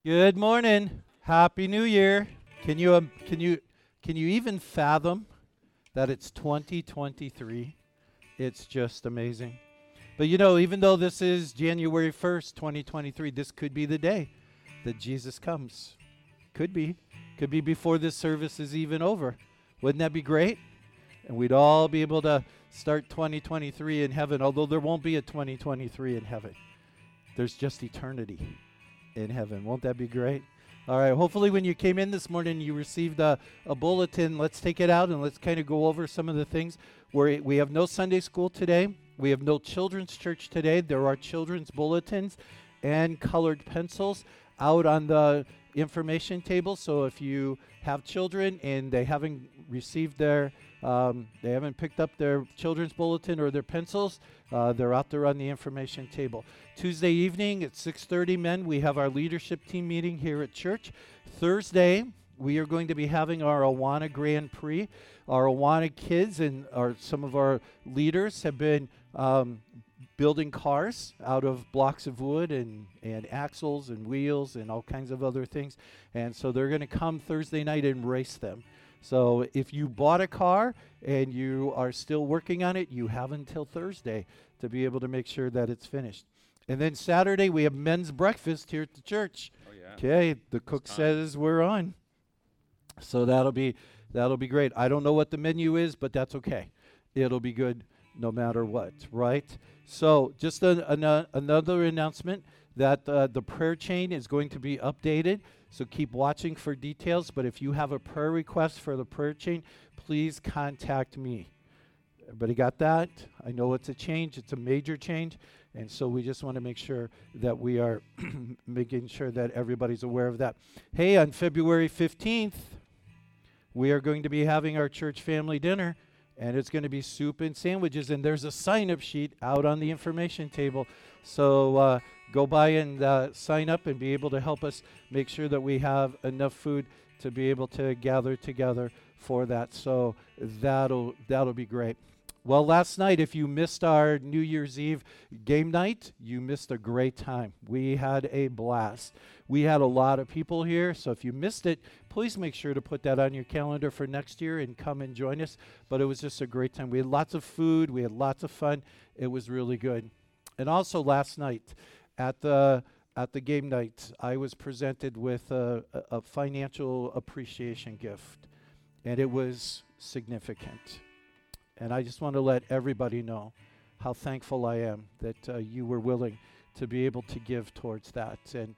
Good morning. Happy New Year. Can you even fathom that it's 2023? It's just amazing. But even though this is January 1st, 2023, this could be the day that Jesus comes. Could be before this service is even over. Wouldn't that be great? And we'd all be able to start 2023 in heaven, although there won't be a 2023 in heaven. There's just eternity in heaven. Won't that be great? All right, hopefully when you came in this morning, you received a bulletin. Let's take it out and let's kind of go over some of the things. We have no Sunday school today. We have no children's church today. There are children's bulletins and colored pencils out on the information table. So if you have children and they haven't received they haven't picked up their children's bulletin or their pencils, they're out there on the information table. Tuesday evening at 6:30, men, we have our leadership team meeting here at church. Thursday, we are going to be having our Awana Grand Prix. Our Awana kids and some of our leaders have been building cars out of blocks of wood and axles and wheels and all kinds of other things. And so they're going to come Thursday night and race them. So if you bought a car and you are still working on it, you have until Thursday to be able to make sure that it's finished. And then Saturday, we have men's breakfast here at the church. Oh, yeah. Okay, the cook says we're on. So that'll be great. I don't know what the menu is, but that's okay. It'll be good no matter what, right? So just another announcement that the prayer chain is going to be updated. So keep watching for details. But if you have a prayer request for the prayer chain, please contact me. Everybody got that? I know it's a change. It's a major change. And so we just want to make sure that we are making sure that everybody's aware of that. Hey, on February 15th, we are going to be having our church family dinner. And it's going to be soup and sandwiches. And there's a sign-up sheet out on the information table. So go by and sign up and be able to help us make sure that we have enough food to be able to gather together for that. So that'll be great. Well, last night, if you missed our New Year's Eve game night, you missed a great time. We had a blast. We had a lot of people here, so if you missed it, please make sure to put that on your calendar for next year and come and join us. But it was just a great time. We had lots of food. We had lots of fun. It was really good. And also last night at the game night, I was presented with a financial appreciation gift, and it was significant. And I just want to let everybody know how thankful I am that you were willing to be able to give towards that. And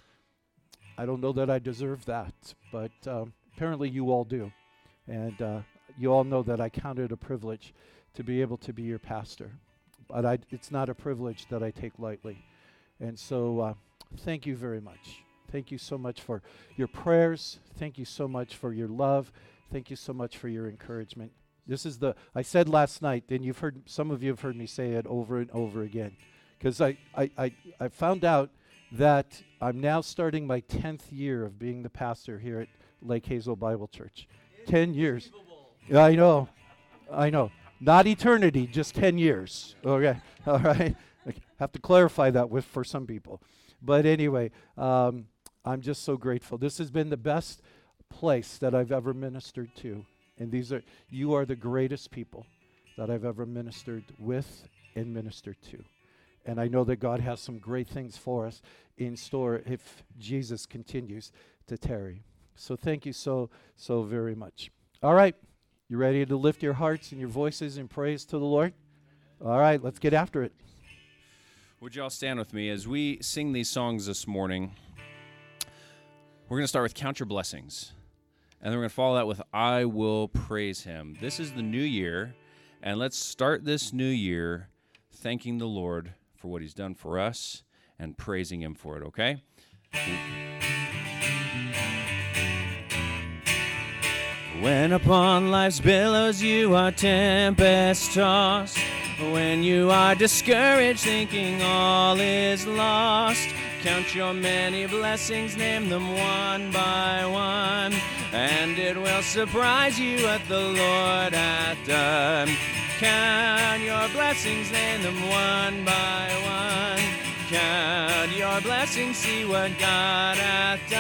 I don't know that I deserve that, but apparently you all do. And you all know that I count it a privilege to be able to be your pastor. But it's not a privilege that I take lightly. And so thank you very much. Thank you so much for your prayers. Thank you so much for your love. Thank you so much for your encouragement. I said last night, and some of you have heard me say it over and over again, because I found out that I'm now starting my 10th year of being the pastor here at Lake Hazel Bible Church. 10 years. Yeah, I know. Not eternity, just 10 years. Okay, all right. I have to clarify that for some people. But anyway, I'm just so grateful. This has been the best place that I've ever ministered to. And you are the greatest people that I've ever ministered with and ministered to. And I know that God has some great things for us in store if Jesus continues to tarry. So thank you so very much. All right, you ready to lift your hearts and your voices in praise to the Lord? All right, let's get after it. Would you all stand with me as we sing these songs this morning? We're going to start with Count Your Blessings. And then we're going to follow that with I Will Praise Him. This is the new year, and let's start this new year thanking the Lord for what He's done for us and praising Him for it, okay? When upon life's billows you are tempest-tossed, when you are discouraged thinking all is lost, count your many blessings, name them one by one, and it will surprise you what the Lord hath done. Count your blessings, name them one by one. Count your blessings, see what God hath done.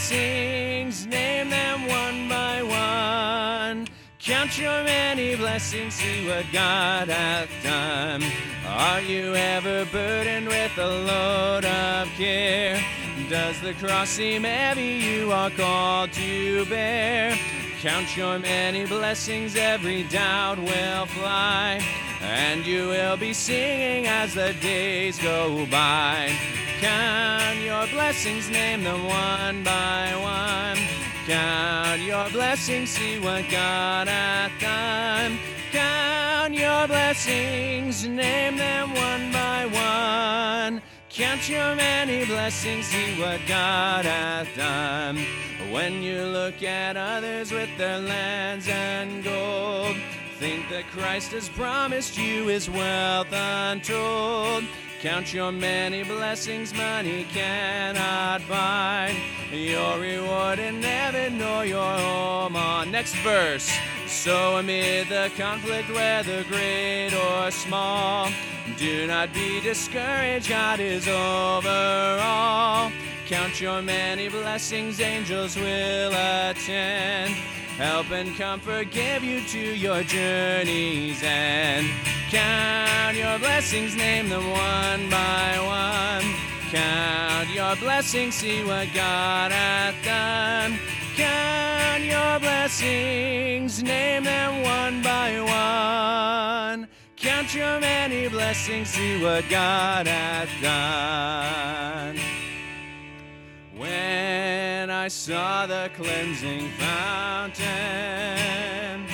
blessings, name them one by one. Count your many blessings, see what God hath done. Are you ever burdened with a load of care? Does the cross seem heavy you are called to bear? Count your many blessings, every doubt will fly, and you will be singing as the days go by. Count your blessings, name them one by one. Count your blessings, see what God hath done. Count your blessings, name them one by one. Count your many blessings, see what God hath done. When you look at others with their lands and gold, think that Christ has promised you his wealth untold. Count your many blessings, money cannot buy your reward in heaven nor your home on. Next verse. So amid the conflict, whether great or small, do not be discouraged, God is over all. Count your many blessings, angels will attend, help and comfort, give you to your journey's end. Count your blessings, name them one by one. Count your blessings, see what God hath done. Count your blessings, name them one by one. Count your many blessings, see what God hath done. When I saw the cleansing fountain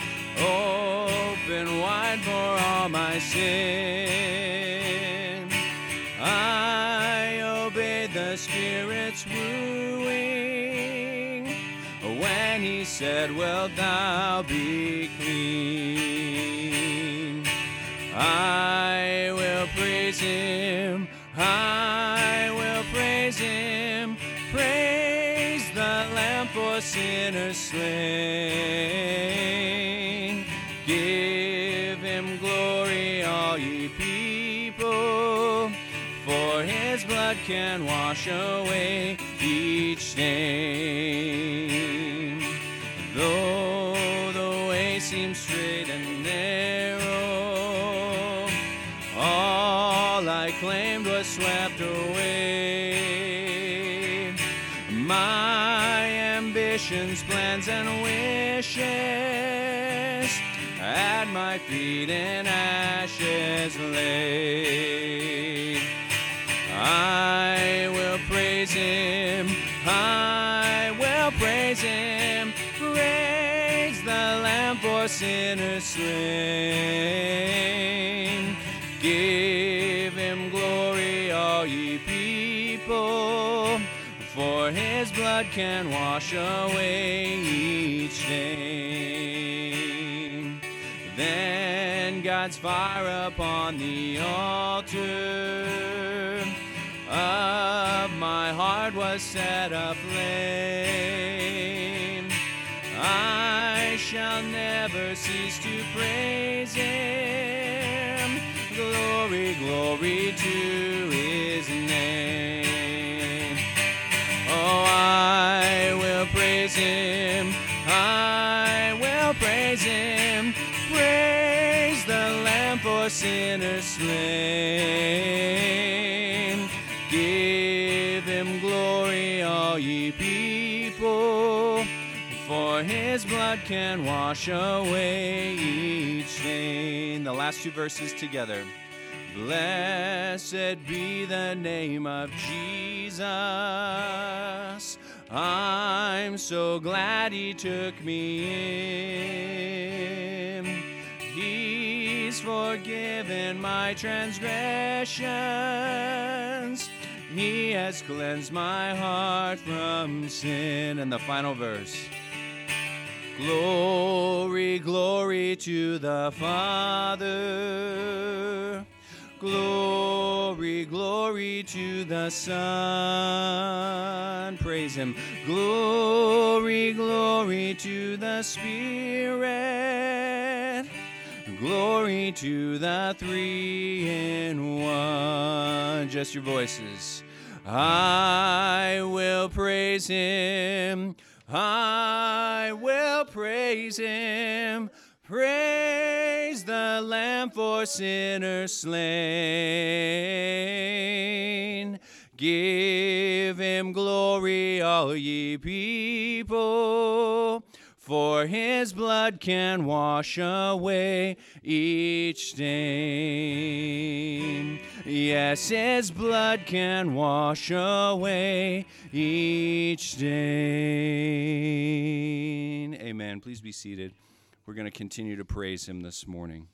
open wide for all my sin, I obeyed the Spirit's wooing when he said, wilt thou be clean? I will praise him, I will praise him, praise the Lamb for sinners slain. Give him glory, all ye people, for his blood can wash away each stain. Though the way seems straight and narrow, all I claimed was swept away. My ambitions, plans, and wishes at my feet in ashes laid. I will praise him, I will praise him, praise the Lamb for sinners slain. Give him glory, all ye people, for his blood can wash away each stain. Then God's fire upon the altar of my heart was set aflame. I shall never cease to praise him. Glory, glory to his name. Oh, I will praise him, I will praise him, praise the Lamb for sinners slain. Give him glory, all ye people, for his blood can wash away each stain. The last two verses together. Blessed be the name of Jesus. I'm so glad he took me in. He's forgiven my transgressions. He has cleansed my heart from sin. And the final verse. Glory, glory to the Father. Glory, glory to the Son. Praise him. Glory, glory to the Spirit. Glory to the three in one. Just your voices. I will praise him. I will praise him. Praise the Lamb for sinners slain. Give him glory, all ye people, for his blood can wash away each stain. Yes, his blood can wash away each stain. Amen. Please be seated. We're going to continue to praise him this morning.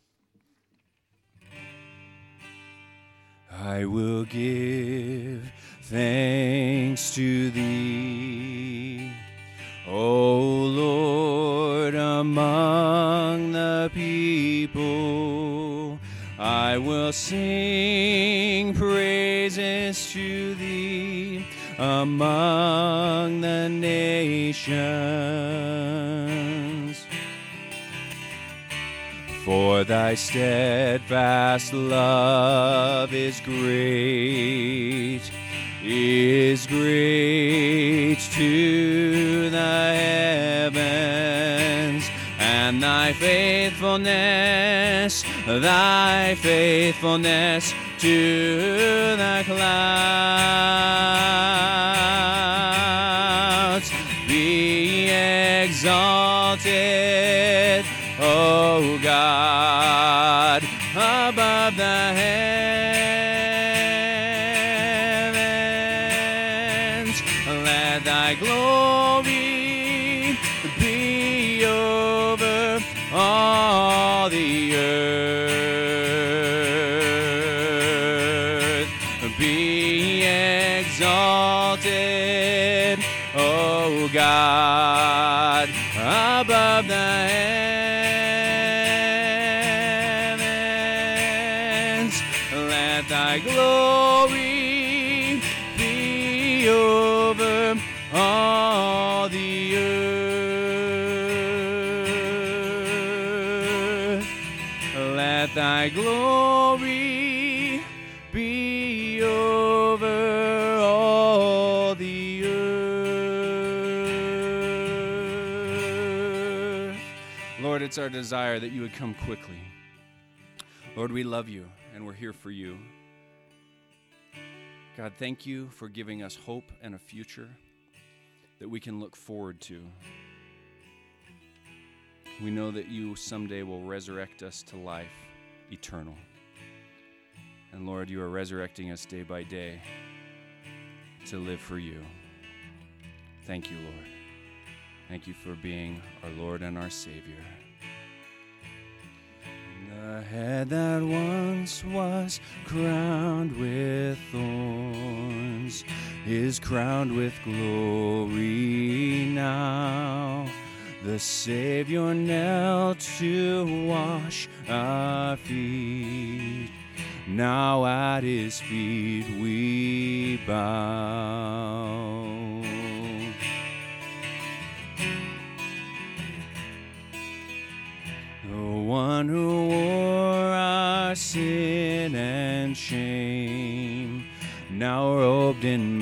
I will give thanks to thee, O Lord, among the people. I will sing praises to thee among the nations. For thy steadfast love is great to the heavens, and thy faithfulness to the clouds. Be exalted, O God, above the heavens. Let thy glory be over all the earth. Be exalted, O God, above the heavens. Let thy glory be over all the earth. Let thy glory be over all the earth. Lord, it's our desire that you would come quickly. Lord, we love you, and we're here for you. God, thank you for giving us hope and a future that we can look forward to. We know that you someday will resurrect us to life eternal. And Lord, you are resurrecting us day by day to live for you. Thank you, Lord. Thank you for being our Lord and our Savior. The head that once was crowned with thorns is crowned with glory now. The Savior knelt to wash our feet. Now at his feet we bow. The one who wore our sin and shame, now robed in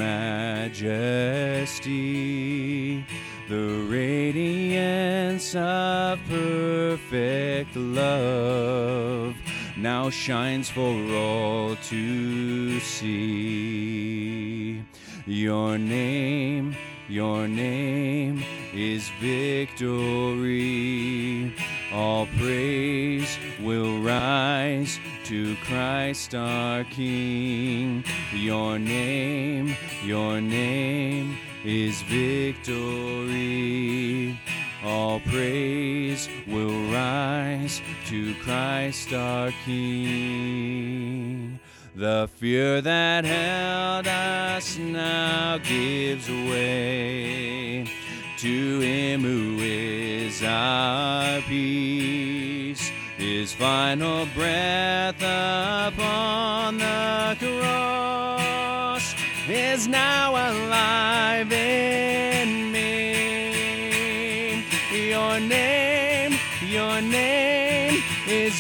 majesty, the radiance of perfect love now shines for all to see. Your name is victory. All praise will rise to Christ our King. Your name is victory. All praise will rise to Christ our King. The fear that held us now gives way to him who is our peace. His final breath upon the cross is now alive in me. Your name is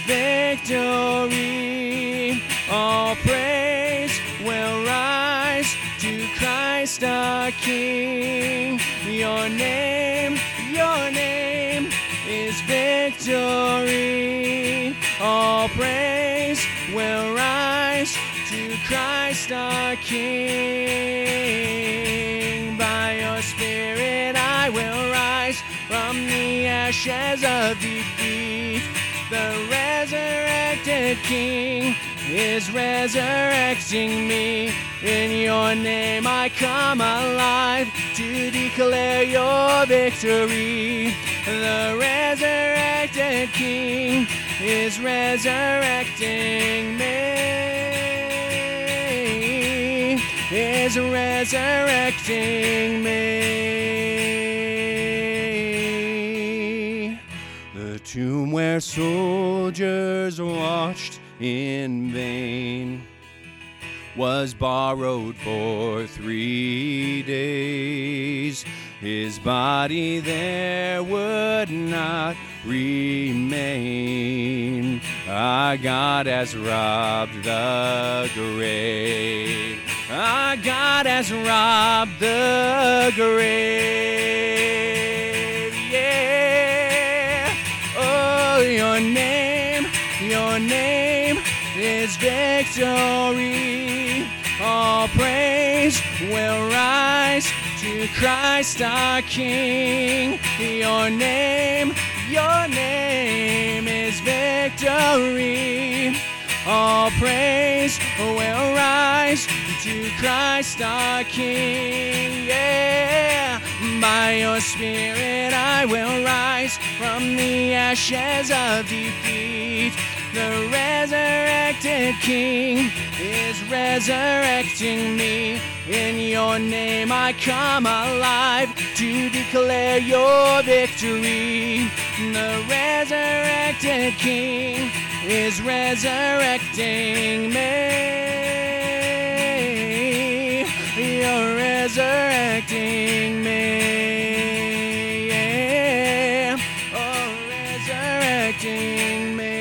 victory. All praise will rise to to Christ our King. Your name is victory. All praise will rise to Christ our King. By your Spirit I will rise from the ashes of defeat. The resurrected King is resurrecting me. In your name I come alive to declare your victory. The resurrected King is resurrecting me. Is resurrecting me. The tomb where soldiers watched in vain was borrowed for 3 days. His body there would not remain. Our God has robbed the grave. Our God has robbed the grave. Yeah. Oh, your name is victory. All praise will rise to Christ our King. Your name is victory. All praise will rise to Christ our King. Yeah. By your Spirit I will rise from the ashes of defeat. The resurrected King is resurrecting me. In your name I come alive to declare your victory. The resurrected King is resurrecting me. You're resurrecting me. Yeah. Oh, resurrecting me.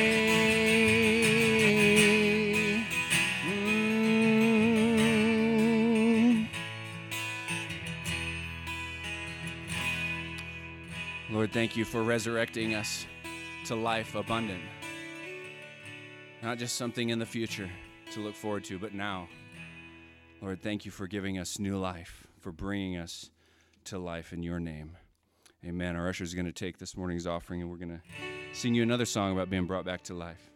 Lord, thank you for resurrecting us to life abundant. Not just something in the future to look forward to, but now. Lord, thank you for giving us new life, for bringing us to life in your name. Amen. Our usher is going to take this morning's offering, and we're going to sing you another song about being brought back to life.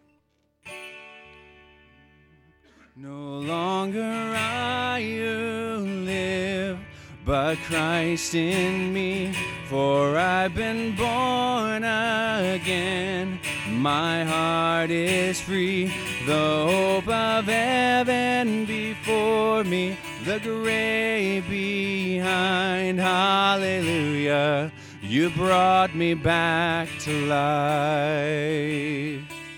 No longer I who live, but Christ in me, for I've been born again. My heart is free, the hope of heaven before me, the grave behind. Hallelujah, you brought me back to life.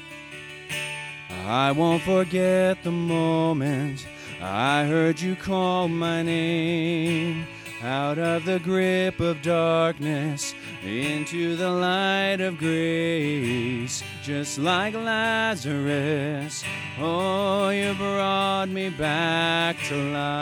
I won't forget the moment I heard you call my name. Out of the grip of darkness, into the light of grace, just like Lazarus, oh, you brought me back to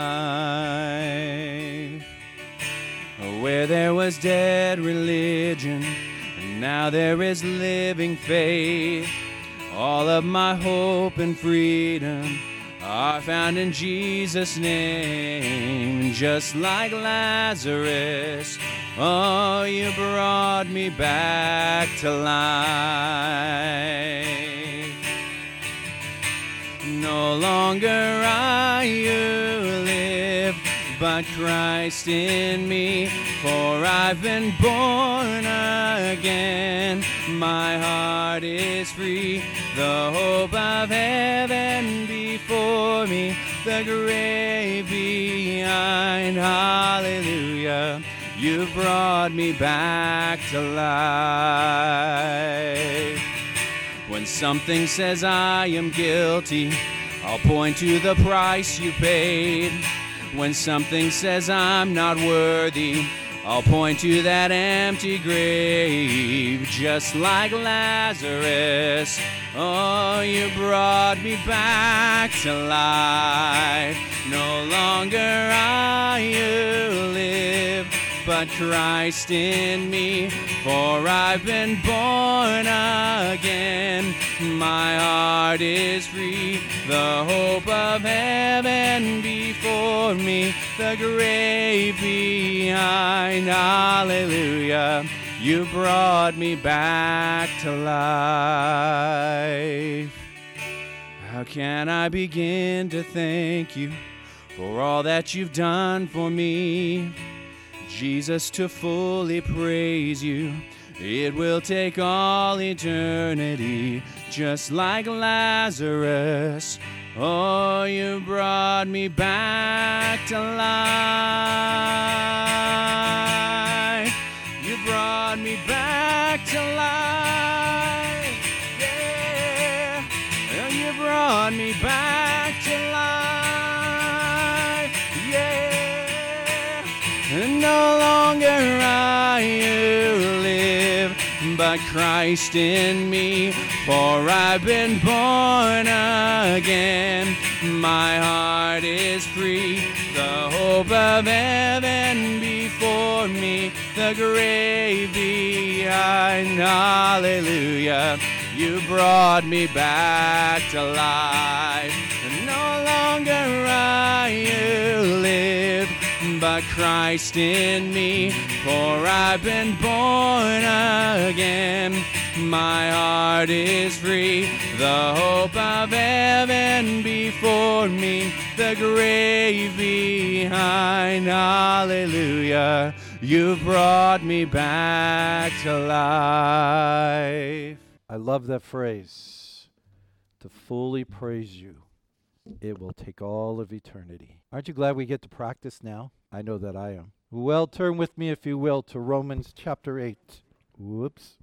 life. Where there was dead religion, now there is living faith. All of my hope and freedom are found in Jesus' name. Just like Lazarus, oh, you brought me back to life. No longer I who live, but Christ in me, for I've been born again. My heart is free, the hope of heaven before me, the grave behind. Hallelujah, you brought me back to life. When something says I am guilty, I'll point to the price you paid. When something says I'm not worthy, I'll point to that empty grave, just like Lazarus. Oh, you brought me back to life. No longer I who live, but Christ in me, for I've been born again. My heart is free, the hope of heaven before me, the grave behind. Hallelujah, you brought me back to life. How can I begin to thank you for all that you've done for me? Jesus, to fully praise you, it will take all eternity, just like Lazarus. Oh, you brought me back to life. You brought me back to life. Yeah, you brought me back to life. Yeah, and no longer I who live, but Christ in me, for I've been born again. My heart is free, the hope of heaven before me, the grave behind. Hallelujah, you brought me back to life. And no longer I who live, but Christ in me, for I've been born again. My heart is free, the hope of heaven before me, the grave behind. Hallelujah, you brought me back to life. I love that phrase. To fully praise you, it will take all of eternity. Aren't you glad we get to practice now? I know that I am. Well, turn with me, if you will, to Romans chapter 8. Whoops.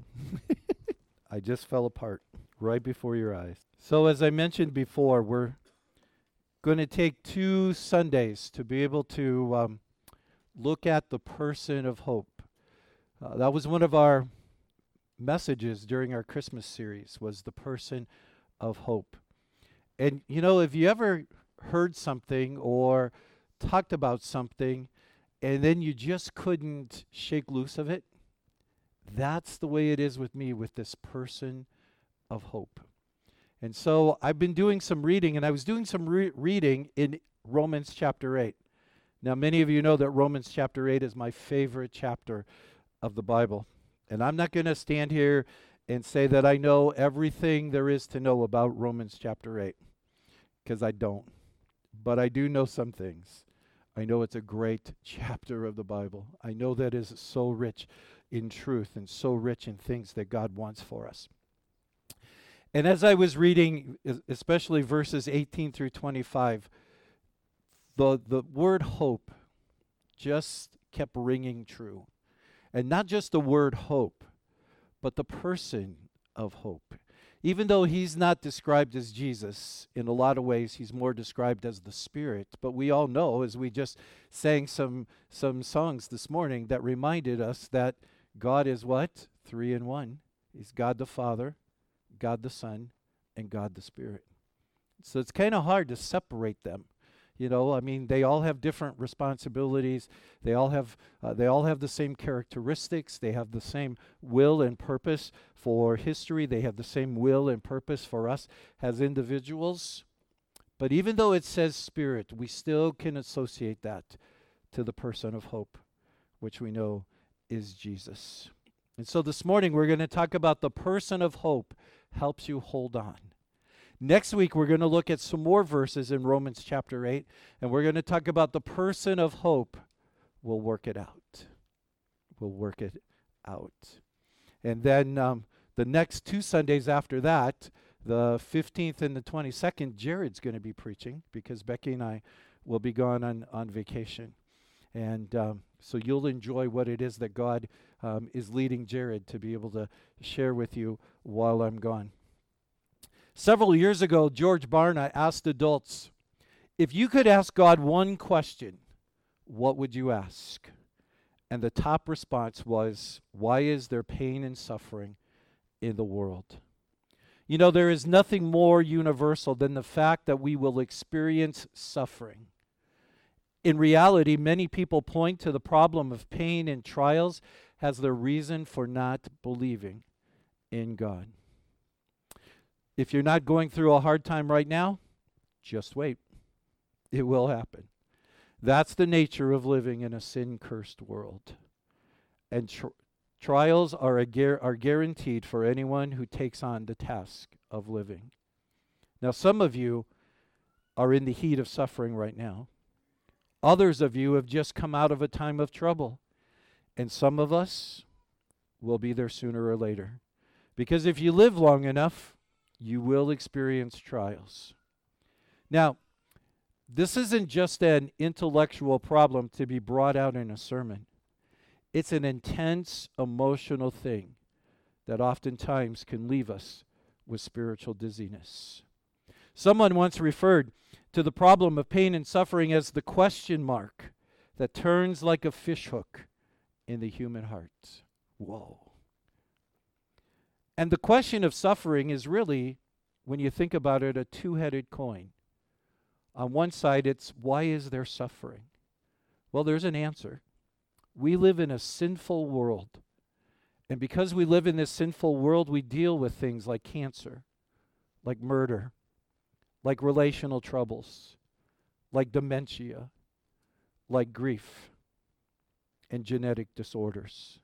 I just fell apart right before your eyes. So as I mentioned before, we're going to take 2 Sundays to be able to look at the person of hope. That was one of our messages during our Christmas series, was the person of hope. And you know, if you ever heard something or talked about something and then you just couldn't shake loose of it, that's the way it is with me with this person of hope. And so I've been doing some reading, and I was doing some reading in Romans chapter 8. Now, many of you know that Romans chapter 8 is my favorite chapter of the Bible. And I'm not going to stand here and say that I know everything there is to know about Romans chapter 8, because I don't. But I do know some things. I know it's a great chapter of the Bible. I know that is so rich in truth and so rich in things that God wants for us. And as I was reading, especially verses 18 through 25, the word hope just kept ringing true. And not just the word hope, but the person of hope. Even though he's not described as Jesus, in a lot of ways he's more described as the Spirit. But we all know, as we just sang some songs this morning that reminded us that God is what? 3 in 1. He's God the Father, God the Son, and God the Spirit. So it's kind of hard to separate them. You know, I mean, they all have different responsibilities. They all have the same characteristics. They have the same will and purpose for history. They have the same will and purpose for us as individuals. But even though it says Spirit, we still can associate that to the person of hope, which we know is Jesus. And so this morning we're going to talk about the person of hope helps you hold on. Next week, we're going to look at some more verses in Romans chapter 8, and we're going to talk about the person of hope will work it out. Will work it out. And then the next 2 Sundays after that, the 15th and the 22nd, Jared's going to be preaching because Becky and I will be gone on vacation. And so you'll enjoy what it is that God is leading Jared to be able to share with you while I'm gone. Several years ago, George Barna asked adults, if you could ask God one question, what would you ask? And the top response was, why is there pain and suffering in the world? You know, there is nothing more universal than the fact that we will experience suffering. In reality, many people point to the problem of pain and trials as their reason for not believing in God. If you're not going through a hard time right now, just wait. It will happen. That's the nature of living in a sin-cursed world. And trials are guaranteed for anyone who takes on the task of living. Now, some of you are in the heat of suffering right now. Others of you have just come out of a time of trouble. And some of us will be there sooner or later. Because if you live long enough, you will experience trials. Now, this isn't just an intellectual problem to be brought out in a sermon. It's an intense emotional thing that oftentimes can leave us with spiritual dizziness. Someone once referred to the problem of pain and suffering as the question mark that turns like a fishhook in the human heart. Whoa. And the question of suffering is really, when you think about it, a two-headed coin. On one side, it's, why is there suffering? Well, there's an answer. We live in a sinful world. And because we live in this sinful world, we deal with things like cancer, like murder, like relational troubles, like dementia, like grief, and genetic disorders.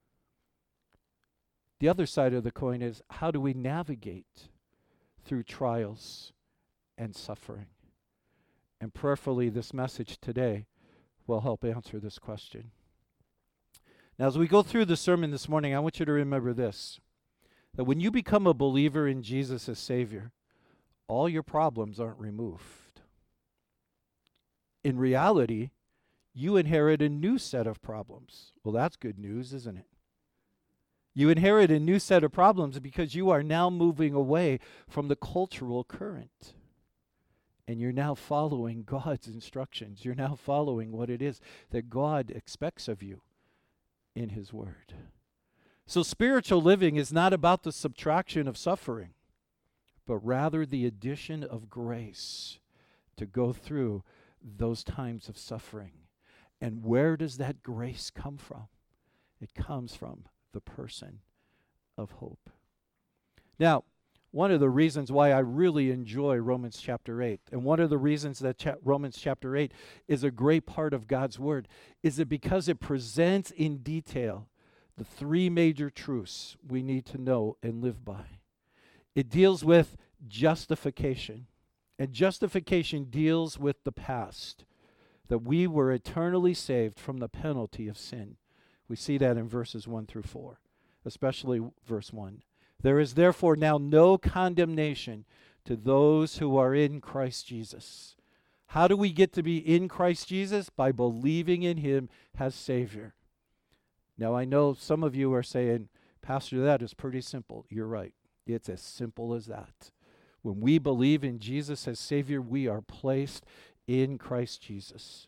The other side of the coin is, how do we navigate through trials and suffering? And prayerfully, this message today will help answer this question. Now, as we go through the sermon this morning, I want you to remember this, that when you become a believer in Jesus as Savior, all your problems aren't removed. In reality, you inherit a new set of problems. Well, that's good news, isn't it? You inherit a new set of problems because you are now moving away from the cultural current. And you're now following God's instructions. You're now following what it is that God expects of you in His Word. So spiritual living is not about the subtraction of suffering, but rather the addition of grace to go through those times of suffering. And where does that grace come from? It comes from the person of hope. Now, one of the reasons why I really enjoy Romans chapter 8, and one of the reasons that Romans chapter 8 is a great part of God's Word, is that because it presents in detail the three major truths we need to know and live by. It deals with justification, and justification deals with the past, that we were eternally saved from the penalty of sin. We see that in verses 1 through 4, especially verse 1. There is therefore now no condemnation to those who are in Christ Jesus. How do we get to be in Christ Jesus? By believing in Him as Savior. Now, I know some of you are saying, Pastor, that is pretty simple. You're right. It's as simple as that. When we believe in Jesus as Savior, we are placed in Christ Jesus.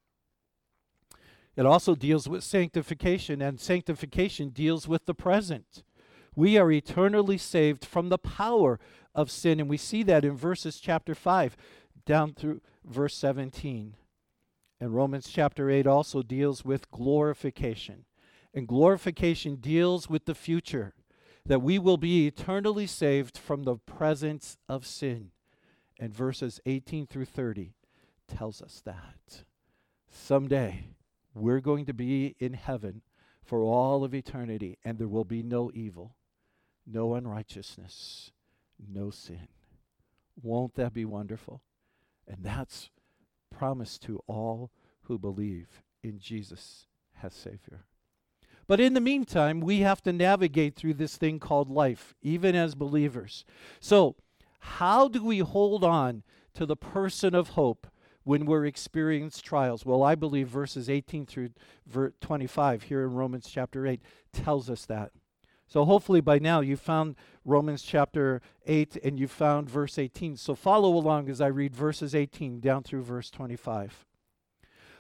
It also deals with sanctification, and sanctification deals with the present. We are eternally saved from the power of sin, and we see that in verses chapter 5 down through verse 17. And Romans chapter 8 also deals with glorification. And glorification deals with the future, that we will be eternally saved from the presence of sin. And verses 18 through 30 tells us that. Someday, we're going to be in heaven for all of eternity, and there will be no evil, no unrighteousness, no sin. Won't that be wonderful? And that's promised to all who believe in Jesus as Savior. But in the meantime, we have to navigate through this thing called life, even as believers. So, how do we hold on to the person of hope when we're experiencing trials? Well, I believe verses 18 through 25 here in Romans chapter 8 tells us that. So hopefully by now you found Romans chapter 8 and you found verse 18. So follow along as I read verses 18 down through verse 25.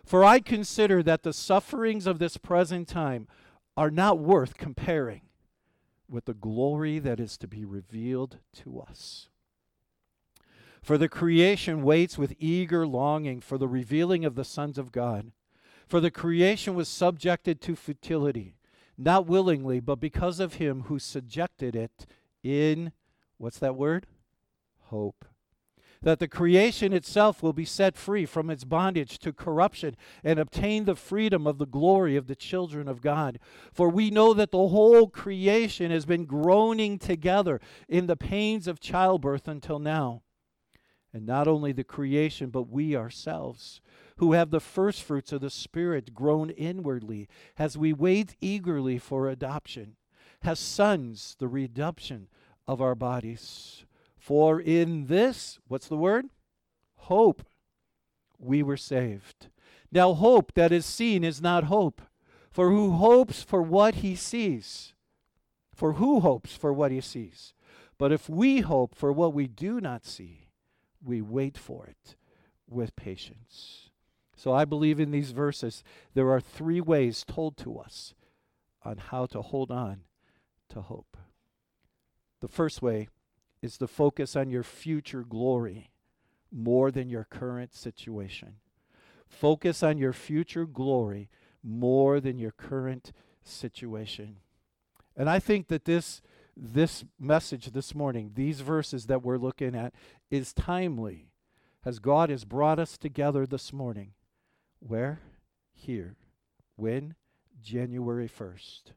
For I consider that the sufferings of this present time are not worth comparing with the glory that is to be revealed to us. For the creation waits with eager longing for the revealing of the sons of God. For the creation was subjected to futility, not willingly, but because of him who subjected it in, what's that word? Hope. That the creation itself will be set free from its bondage to corruption and obtain the freedom of the glory of the children of God. For we know that the whole creation has been groaning together in the pains of childbirth until now. And not only the creation, but we ourselves, who have the first fruits of the Spirit, groan inwardly as we wait eagerly for adoption, as sons, the redemption of our bodies. For in this, what's the word? Hope, we were saved. Now hope that is seen is not hope. For who hopes for what he sees? For who hopes for what he sees? But if we hope for what we do not see, we wait for it with patience. So I believe in these verses there are three ways told to us on how to hold on to hope. The first way is to focus on your future glory more than your current situation. Focus on your future glory more than your current situation. And I think that this message this morning, these verses that we're looking at, is timely as God has brought us together this morning. Where? Here. When? January 1st,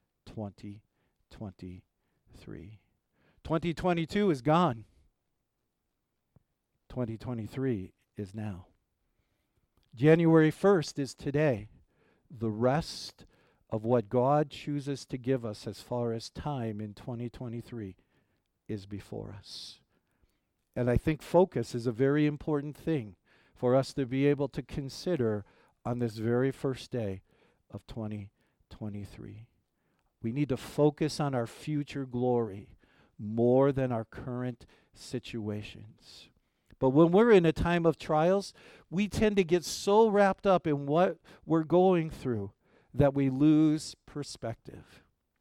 2023. 2022 is gone. 2023 is now. January 1st is today. The rest of what God chooses to give us as far as time in 2023 is before us. And I think focus is a very important thing for us to be able to consider on this very first day of 2023. We need to focus on our future glory more than our current situations. But when we're in a time of trials, we tend to get so wrapped up in what we're going through that we lose perspective.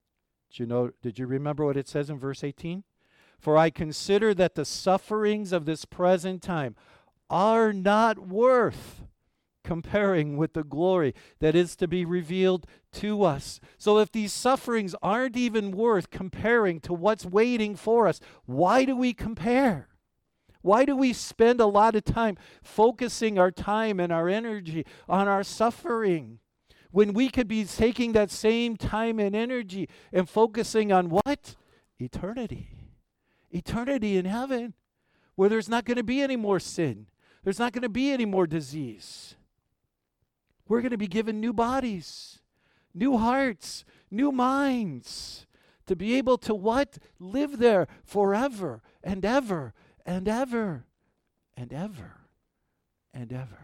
Did you remember what it says in verse 18? For I consider that the sufferings of this present time are not worth comparing with the glory that is to be revealed to us. So if these sufferings aren't even worth comparing to what's waiting for us, why do we compare? Why do we spend a lot of time focusing our time and our energy on our suffering when we could be taking that same time and energy and focusing on what? Eternity. Eternity in heaven, where there's not going to be any more sin. There's not going to be any more disease. We're going to be given new bodies, new hearts, new minds to be able to what? Live there forever and ever and ever and ever and ever.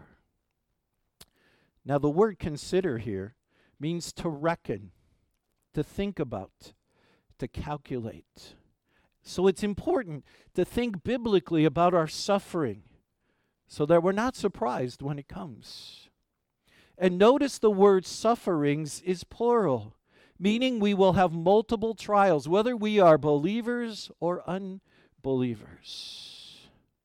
Now the word consider here means to reckon, to think about, to calculate. So it's important to think biblically about our suffering so that we're not surprised when it comes. And notice the word sufferings is plural, meaning we will have multiple trials, whether we are believers or unbelievers.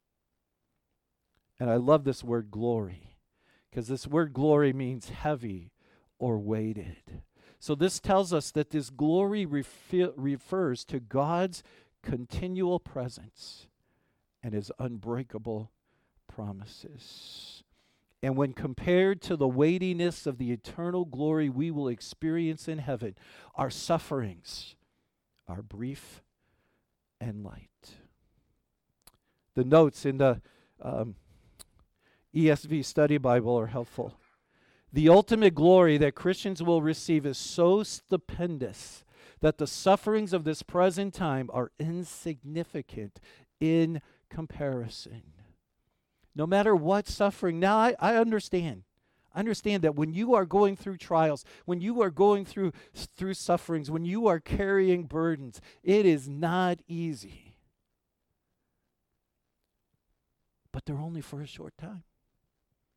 And I love this word glory, because this word glory means heavy or weighted. So this tells us that this glory refers to God's continual presence and his unbreakable promises. And when compared to the weightiness of the eternal glory we will experience in heaven, our sufferings are brief and light. The notes in the ESV Study Bible are helpful. The ultimate glory that Christians will receive is so stupendous that the sufferings of this present time are insignificant in comparison. No matter what suffering. Now, I understand. I understand that when you are going through trials, when you are going through sufferings, when you are carrying burdens, it is not easy. But they're only for a short time.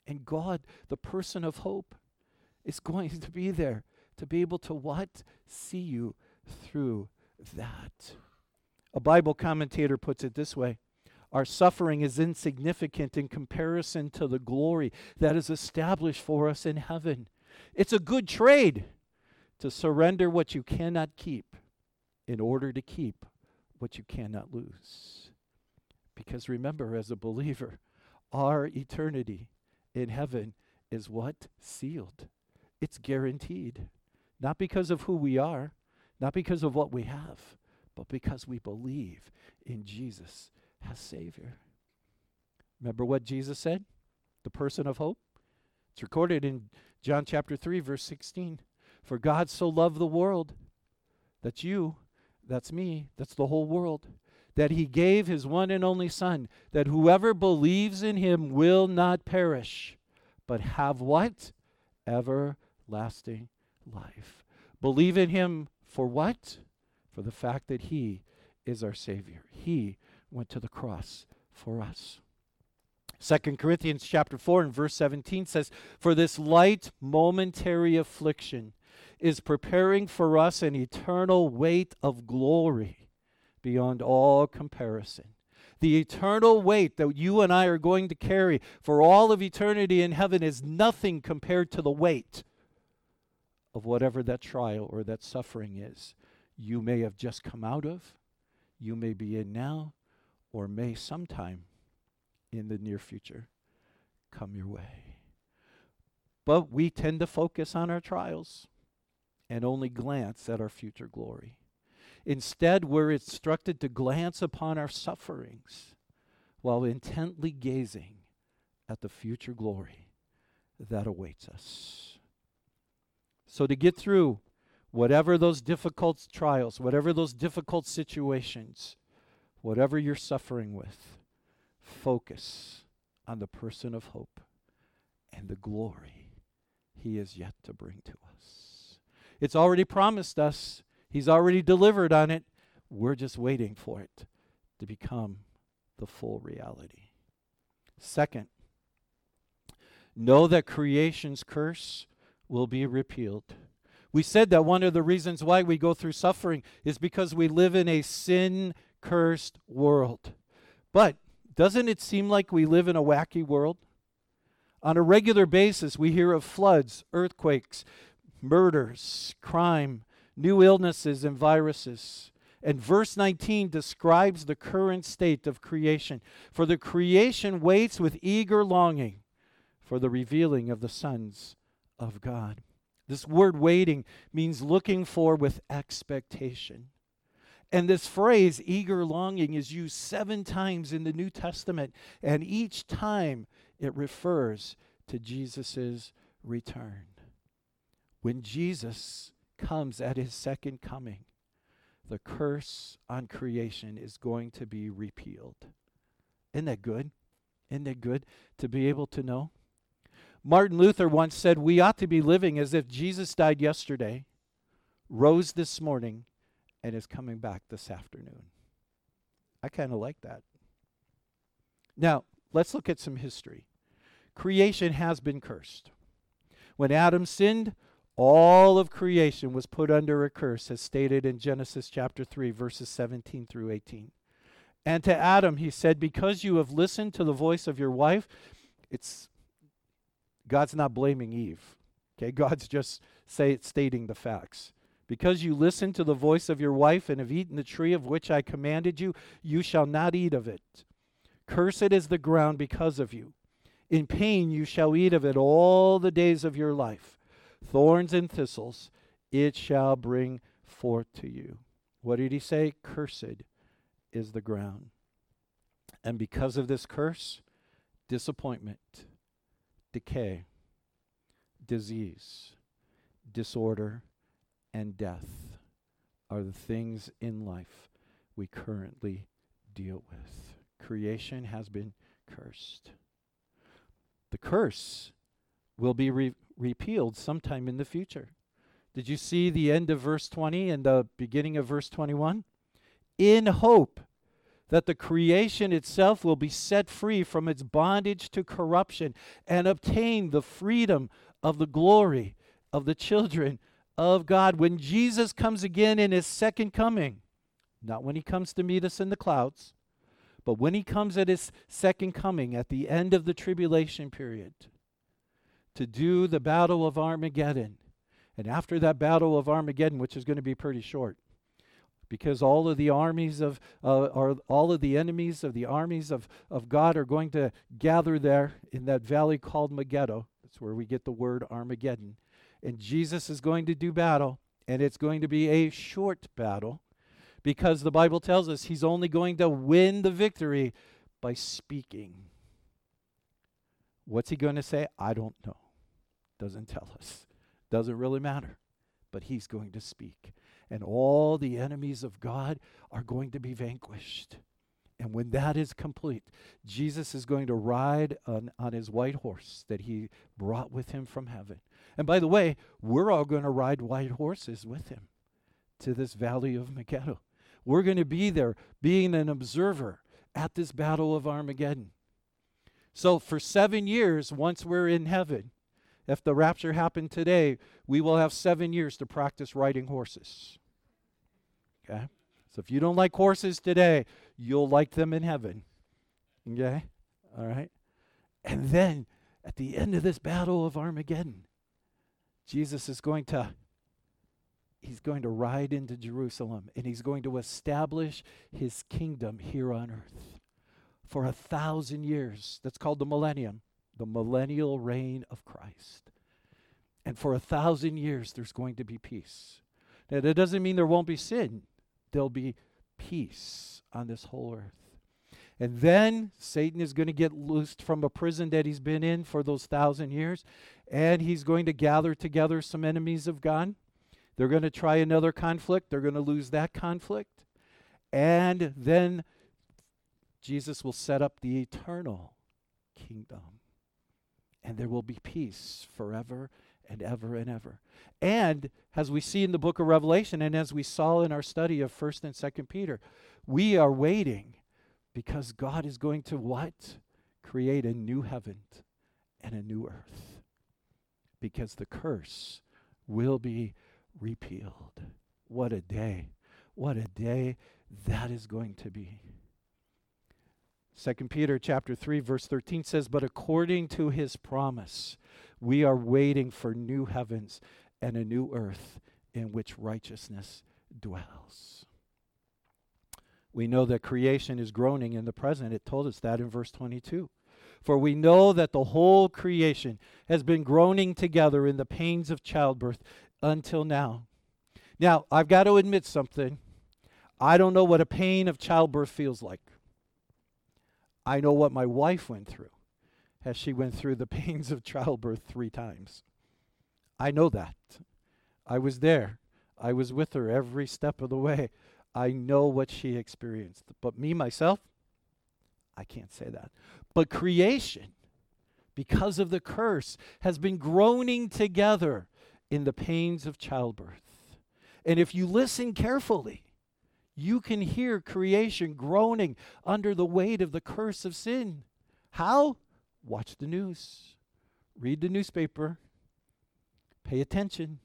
And God, the person of hope, is going to be there to be able to what? See you through that. A Bible commentator puts it this way: our suffering is insignificant in comparison to the glory that is established for us in heaven. It's a good trade to surrender what you cannot keep in order to keep what you cannot lose. Because remember, as a believer, our eternity in heaven is what? Sealed. It's guaranteed. Not because of who we are, not because of what we have, but because we believe in Jesus as Savior. Remember what Jesus said? The person of hope? It's recorded in John chapter 3, verse 16. For God so loved the world, that's you, that's me, that's the whole world, that he gave his one and only Son, that whoever believes in him will not perish, but have what? Everlasting life. Believe in him for what? For the fact that he is our Savior. He went to the cross for us. 2 Corinthians chapter 4 and verse 17 says, for this light momentary affliction is preparing for us an eternal weight of glory beyond all comparison. The eternal weight that you and I are going to carry for all of eternity in heaven is nothing compared to the weight of whatever that trial or that suffering is you may have just come out of, you may be in now, or may sometime in the near future come your way. But we tend to focus on our trials and only glance at our future glory. Instead, we're instructed to glance upon our sufferings while intently gazing at the future glory that awaits us. So to get through whatever those difficult trials, whatever those difficult situations, whatever you're suffering with, focus on the person of hope and the glory he is yet to bring to us. It's already promised us. He's already delivered on it. We're just waiting for it to become the full reality. Second, know that creation's curse will be repealed. We said that one of the reasons why we go through suffering is because we live in a sin-cursed world. But doesn't it seem like we live in a wacky world? On a regular basis, we hear of floods, earthquakes, murders, crime, new illnesses and viruses. And verse 19 describes the current state of creation. For the creation waits with eager longing for the revealing of the sons of God. This word waiting means looking for with expectation. And this phrase, eager longing, is used 7 times in the New Testament. And each time it refers to Jesus' return. When Jesus comes at his second coming, the curse on creation is going to be repealed. Isn't that good? Isn't that good to be able to know? Martin Luther once said, we ought to be living as if Jesus died yesterday, rose this morning, and is coming back this afternoon. I kind of like that. Now, let's look at some history. Creation has been cursed. When Adam sinned, all of creation was put under a curse, as stated in Genesis chapter 3, verses 17 through 18. And to Adam he said, because you have listened to the voice of your wife, God's not blaming Eve. Okay, God's just stating the facts. Because you listened to the voice of your wife and have eaten the tree of which I commanded you, you shall not eat of it. Cursed is the ground because of you. In pain you shall eat of it all the days of your life. Thorns and thistles it shall bring forth to you. What did he say? Cursed is the ground. And because of this curse, disappointment, decay, disease, disorder, and death are the things in life we currently deal with. Creation has been cursed. The curse will be repealed sometime in the future. Did you see the end of verse 20 and the beginning of verse 21? In hope that the creation itself will be set free from its bondage to corruption and obtain the freedom of the glory of the children of God. When Jesus comes again in his second coming, not when he comes to meet us in the clouds, but when he comes at his second coming at the end of the tribulation period to do the battle of Armageddon. And after that battle of Armageddon, which is going to be pretty short, because all of the armies of all of the enemies of the armies of God are going to gather there in that valley called Megiddo. That's where we get the word Armageddon. And Jesus is going to do battle, and it's going to be a short battle, because the Bible tells us he's only going to win the victory by speaking. What's he going to say? I don't know. Doesn't tell us. Doesn't really matter. But he's going to speak. And all the enemies of God are going to be vanquished. And when that is complete, Jesus is going to ride on his white horse that he brought with him from heaven. And by the way, we're all going to ride white horses with him to this valley of Megiddo. We're going to be there being an observer at this battle of Armageddon. So for 7 years, once we're in heaven, if the rapture happened today, we will have 7 years to practice riding horses. Okay? So if you don't like horses today, you'll like them in heaven. Okay? All right? And then at the end of this battle of Armageddon, Jesus is going to ride into Jerusalem, and he's going to establish his kingdom here on earth for 1,000 years. That's called the millennium, the millennial reign of Christ. And for 1,000 years, there's going to be peace. Now, that doesn't mean there won't be sin. There'll be peace on this whole earth. And then Satan is going to get loosed from a prison that he's been in for those 1,000 years, and he's going to gather together some enemies of God. They're going to try another conflict. They're going to lose that conflict. And then Jesus will set up the eternal kingdom. And there will be peace forever and ever and ever. And as we see in the book of Revelation, and as we saw in our study of 1st and 2nd Peter, we are waiting because God is going to what? Create a new heaven and a new earth. Because the curse will be repealed. What a day. What a day that is going to be. 2 Peter chapter 3 verse 13 says, "But according to his promise, we are waiting for new heavens and a new earth in which righteousness dwells." We know that creation is groaning in the present. It told us that in verse 22. "For we know that the whole creation has been groaning together in the pains of childbirth until now." Now, I've got to admit something. I don't know what a pain of childbirth feels like. I know what my wife went through as she went through the pains of childbirth 3 times. I know that. I was there. I was with her every step of the way. I know what she experienced. But me, myself, I can't say that. But creation, because of the curse, has been groaning together in the pains of childbirth. And if you listen carefully, you can hear creation groaning under the weight of the curse of sin. How? Watch the news. Read the newspaper. Pay attention.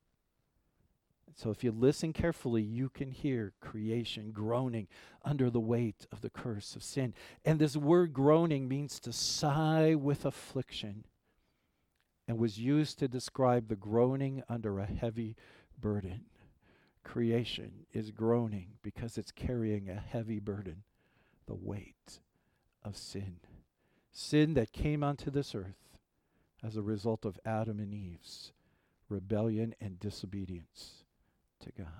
So if you listen carefully, you can hear creation groaning under the weight of the curse of sin. And this word groaning means to sigh with affliction, and was used to describe the groaning under a heavy burden. Creation is groaning because it's carrying a heavy burden, the weight of sin. Sin that came onto this earth as a result of Adam and Eve's rebellion and disobedience to God.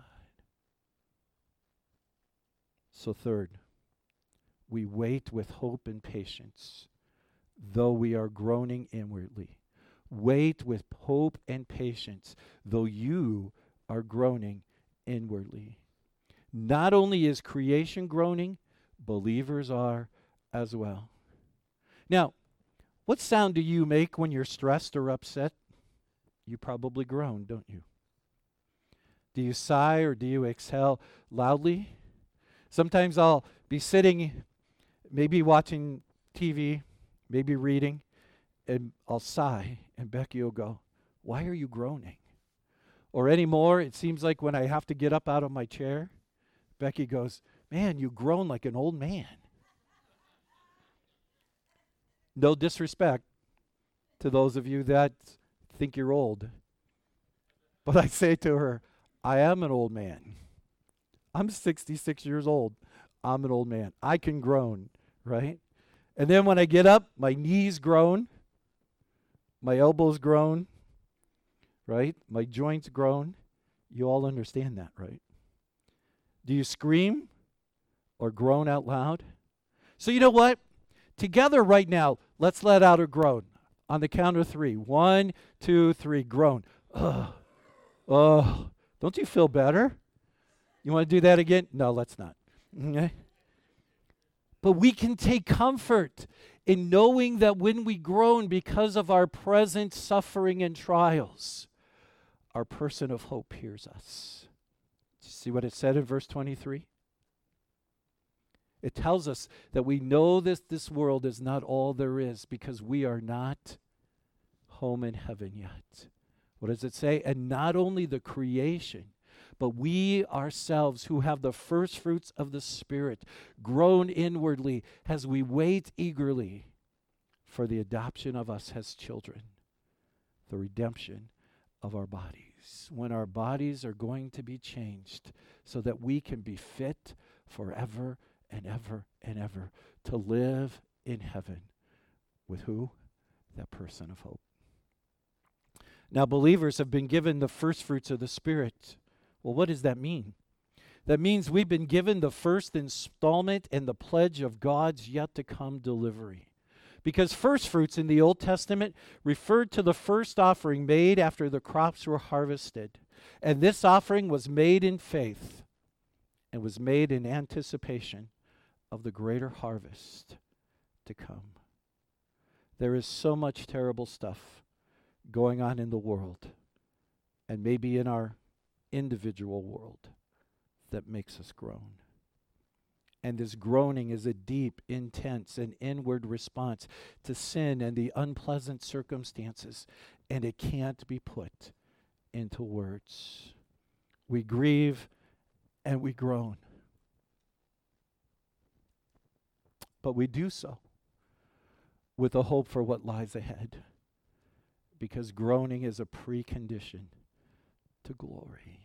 So third, we wait with hope and patience, though we are groaning inwardly. Wait with hope and patience, though you are groaning inwardly. Not only is creation groaning, believers are as well. Now, what sound do you make when you're stressed or upset? You probably groan, don't you? Do you sigh or do you exhale loudly? Sometimes I'll be sitting, maybe watching TV, maybe reading, and I'll sigh, and Becky will go, "Why are you groaning?" Or anymore, it seems like when I have to get up out of my chair, Becky goes, "Man, you groan like an old man." No disrespect to those of you that think you're old. But I say to her, I am an old man. I'm 66 years old. I'm an old man. I can groan, right? And then when I get up, my knees groan, my elbows groan, right? My joints groan. You all understand that, right? Do you scream or groan out loud? So you know what? Together right now, let's let out a groan. On the count of 3. 1, 2, 3, groan. Ugh. Oh, don't you feel better? You want to do that again? No, let's not. Okay? But we can take comfort in knowing that when we groan because of our present suffering and trials, our person of hope hears us. See what it said in verse 23? It tells us that we know this world is not all there is because we are not home in heaven yet. What does it say? And not only the creation, but we ourselves who have the first fruits of the Spirit groan inwardly as we wait eagerly for the adoption of us as children, the redemption of our bodies. When our bodies are going to be changed so that we can be fit forever and ever and ever to live in heaven with who? That person of hope. Now, believers have been given the first fruits of the Spirit. Well, what does that mean? That means we've been given the first installment and the pledge of God's yet to come delivery. Because first fruits in the Old Testament referred to the first offering made after the crops were harvested. And this offering was made in faith and was made in anticipation of the greater harvest to come. There is so much terrible stuff going on in the world, and maybe in our individual world, that makes us groan. And this groaning is a deep, intense, and inward response to sin and the unpleasant circumstances, and it can't be put into words. We grieve and we groan. But we do so with a hope for what lies ahead, because groaning is a precondition to glory.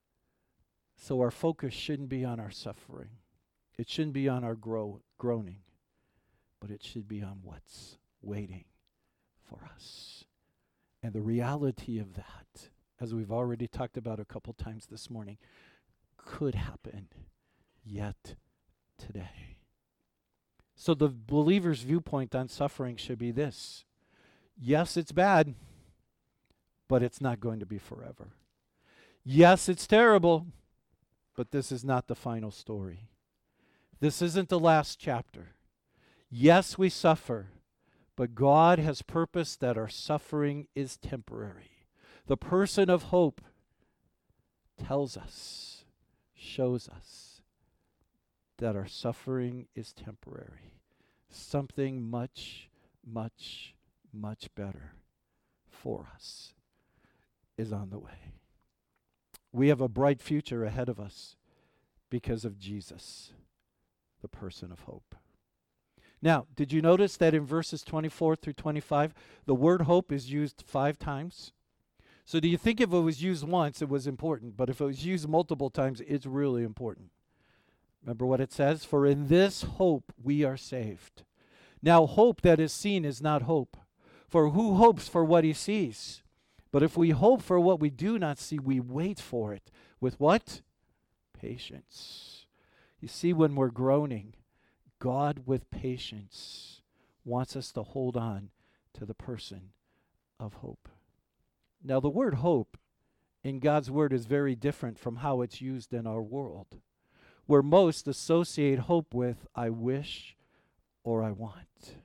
So our focus shouldn't be on our suffering. It shouldn't be on our groaning, but it should be on what's waiting for us. And the reality of that, as we've already talked about a couple times this morning, could happen yet today. So the believer's viewpoint on suffering should be this. Yes, it's bad, but it's not going to be forever. Yes, it's terrible, but this is not the final story. This isn't the last chapter. Yes, we suffer, but God has purposed that our suffering is temporary. The person of hope tells us, shows us that our suffering is temporary. Something much, much, much better for us is on the way. We have a bright future ahead of us because of Jesus, the person of hope. Now, did you notice that in verses 24 through 25, the word hope is used 5 times? So do you think if it was used once, it was important, but if it was used multiple times, it's really important? Remember what it says? For in this hope we are saved. Now, hope that is seen is not hope. For who hopes for what he sees? But if we hope for what we do not see, we wait for it. With what? Patience. You see, when we're groaning, God with patience wants us to hold on to the person of hope. Now, the word hope in God's word is very different from how it's used in our world, where most associate hope with I wish or I want.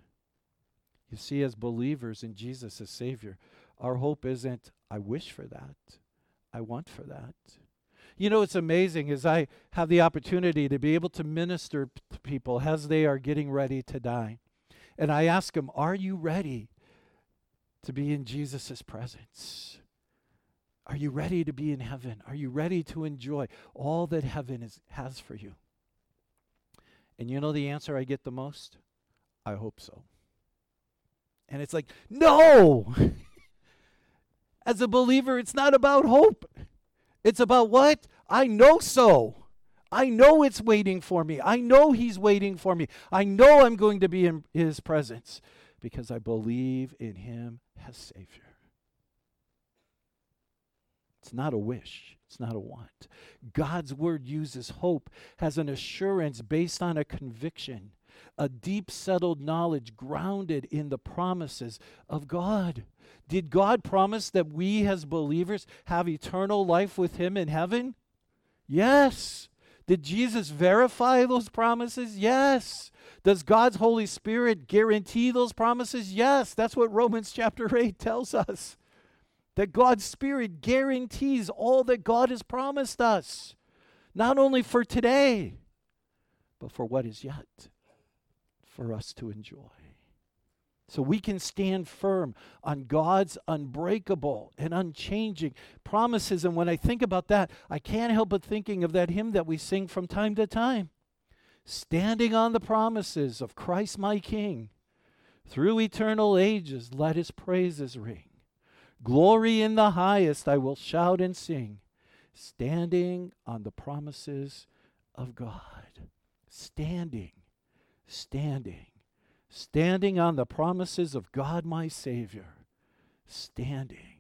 You see, as believers in Jesus as Savior, our hope isn't I wish for that, I want for that. You know, it's amazing as I have the opportunity to be able to minister to people as they are getting ready to die. And I ask them, are you ready to be in Jesus' presence? Are you ready to be in heaven? Are you ready to enjoy all that heaven has for you? And you know the answer I get the most? I hope so. And it's like, no! As a believer, it's not about hope. It's about what? I know so. I know it's waiting for me. I know he's waiting for me. I know I'm going to be in his presence because I believe in him as Savior. It's not a wish. It's not a want. God's word uses hope as an assurance based on a conviction, a deep settled knowledge grounded in the promises of God. Did God promise that we as believers have eternal life with him in heaven? Yes. Did Jesus verify those promises? Yes. Does God's Holy Spirit guarantee those promises? Yes. That's what Romans chapter 8 tells us. That God's Spirit guarantees all that God has promised us. Not only for today, but for what is yet for us to enjoy. So we can stand firm on God's unbreakable and unchanging promises. And when I think about that, I can't help but thinking of that hymn that we sing from time to time. Standing on the promises of Christ my King, through eternal ages let his praises ring. Glory in the highest I will shout and sing, standing on the promises of God. Standing on the promises of God my Savior. Standing.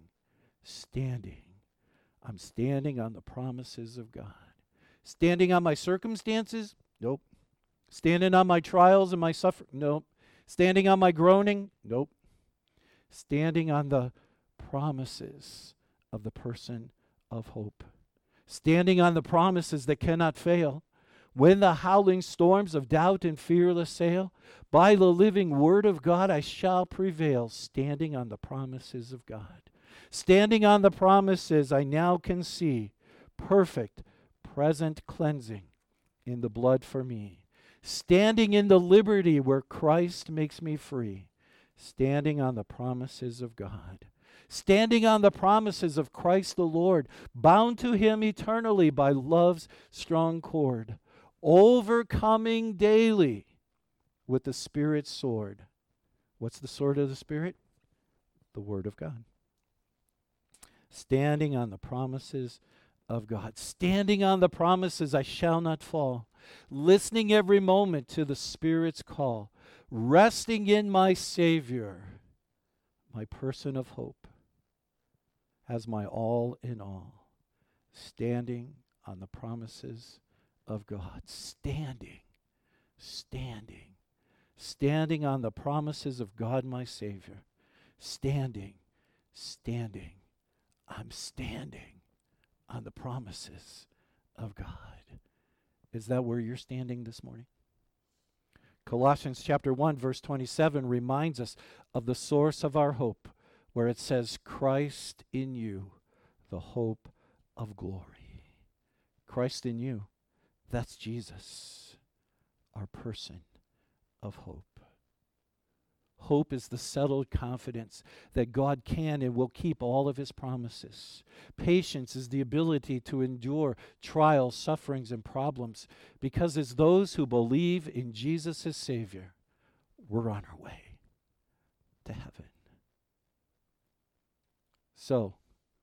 I'm standing on the promises of God. Standing on my circumstances? Nope. Standing on my trials and my suffering? Nope. Standing on my groaning? Nope. Standing on the promises of the person of hope. Standing on the promises that cannot fail. When the howling storms of doubt and fear assail, by the living word of God I shall prevail, standing on the promises of God. Standing on the promises I now can see, perfect, present cleansing in the blood for me. Standing in the liberty where Christ makes me free, standing on the promises of God. Standing on the promises of Christ the Lord, bound to him eternally by love's strong cord. Overcoming daily with the Spirit's sword. What's the sword of the Spirit? The Word of God. Standing on the promises of God. Standing on the promises I shall not fall. Listening every moment to the Spirit's call. Resting in my Savior, my person of hope, as my all in all. Standing on the promises of God. Standing on the promises of God my Savior. Standing. I'm standing on the promises of God. Is that where you're standing this morning? Colossians chapter 1 verse 27 reminds us of the source of our hope, where it says, Christ in you, the hope of glory. Christ in you. That's Jesus, our person of hope. Hope is the settled confidence that God can and will keep all of his promises. Patience is the ability to endure trials, sufferings, and problems, because as those who believe in Jesus as Savior, we're on our way to heaven. So,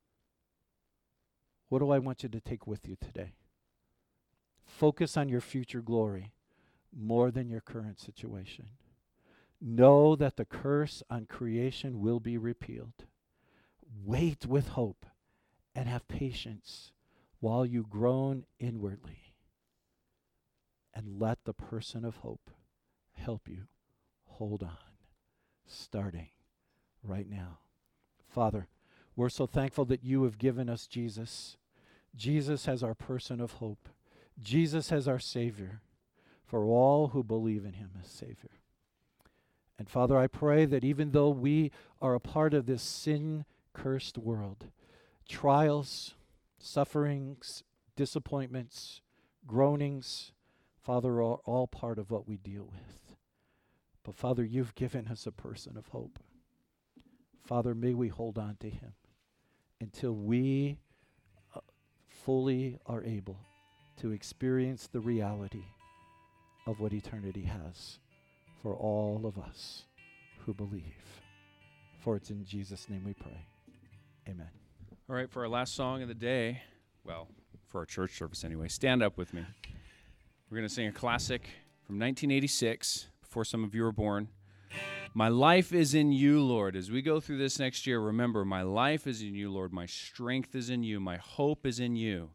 what do I want you to take with you today? Focus on your future glory more than your current situation. Know that the curse on creation will be repealed. Wait with hope and have patience while you groan inwardly. And let the person of hope help you hold on, starting right now. Father, we're so thankful that you have given us Jesus. Jesus as our person of hope. Jesus as our Savior for all who believe in him as Savior. And Father, I pray that even though we are a part of this sin-cursed world, trials, sufferings, disappointments, groanings, Father, are all part of what we deal with. But Father, you've given us a person of hope. Father, may we hold on to him until we fully are able to experience the reality of what eternity has for all of us who believe. For it's in Jesus' name we pray. Amen. All right, for our last song of the day, well, for our church service anyway, stand up with me. We're going to sing a classic from 1986, before some of you were born. My life is in you, Lord. As we go through this next year, remember, my life is in you, Lord. My strength is in you. My hope is in you.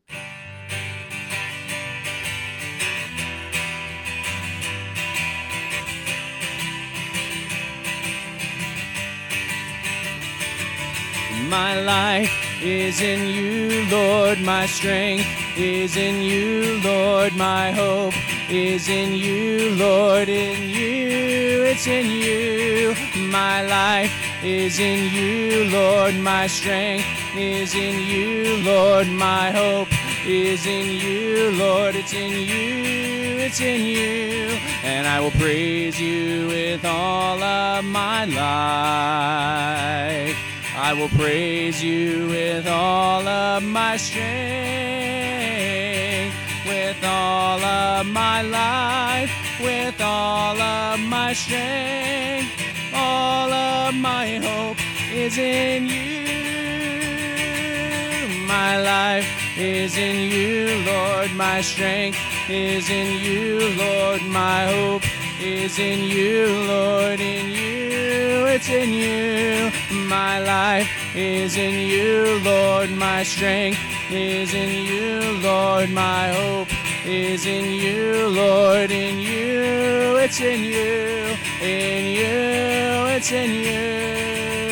My life is in you, Lord. My strength is in you, Lord. My hope is in you, Lord. In you, it's in you. My life is in you, Lord. My strength is in you, Lord. My hope is in you, Lord. It's in you, it's in you. And I will praise you with all of my life. I will praise you with all of my strength, with all of my life, with all of my strength. All of my hope is in you. My life is in you, Lord. My strength is in you, Lord. My hope is in you, Lord. In you, it's in you. My life is in you, Lord. My strength is in you, Lord. My hope is in you, Lord. In you, it's in you. In you, it's in you.